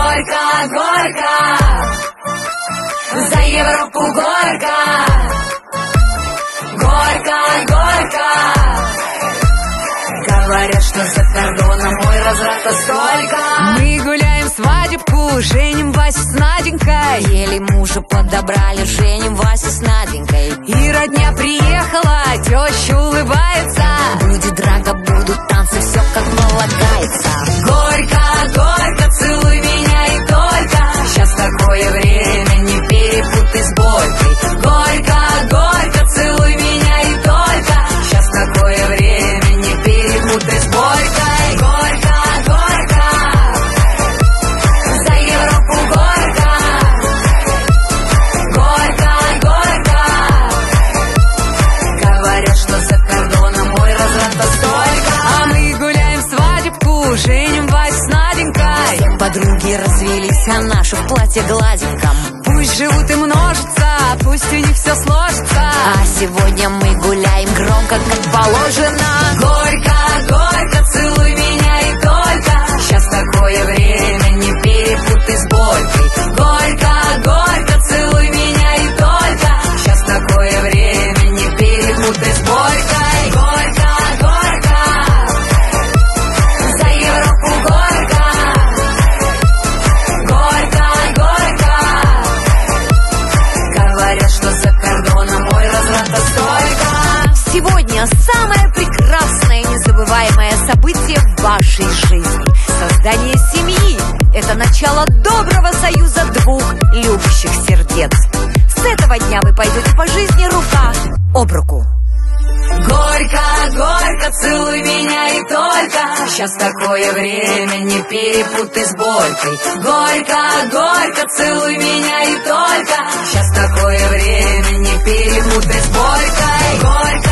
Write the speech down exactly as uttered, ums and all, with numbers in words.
Горько, горько, за Европу горько. Горько, горько, говорят, что за кордоном мой разврата столько. Мы гуляем свадебку, женим Васю с Наденькой. Еле мужа подобрали, женим Васю с Наденькой. И родня приехала, теща улыбается. Будет драка, будут танцы, все как полагается. Горько, горько, целуй меня и только. Сейчас такое время, не перепутай с Борькой. Горько, горько, целуй меня и только. Сейчас такое время, не перепутай с Борькой. Горько, горько, за Европу горько. Горько, горько, говорят, что за кордоном мой разврата столько. А мы гуляем свадебку, женим Васю с Наденькой. Все подруги развелись, а наши в платье гладеньком. Пусть живут и множатся, пусть у них все сложится. А сегодня мы гуляем громко, как положено. Горько, горько, целуй меня и только. Сейчас такое время, не перепутай с Борькой. Горько, горько, целуй меня и только. Сейчас такое время, не перепутай с Борькой. Горько, горько, за Европу горько. Горько, горько, говорят, что за кордоном мой разврата столько. Сегодня самое прекрасное и незабываемое событие в вашей жизни. Создание семьи – это начало доброго союза двух любящих сердец. С этого дня вы пойдете по жизни рука об руку. Горько, горько, целуй меня и только. Сейчас такое время, не перепутай с Борькой. Горько, горько, целуй меня и только. Сейчас такое время, не перепутай с Борькой. Горько,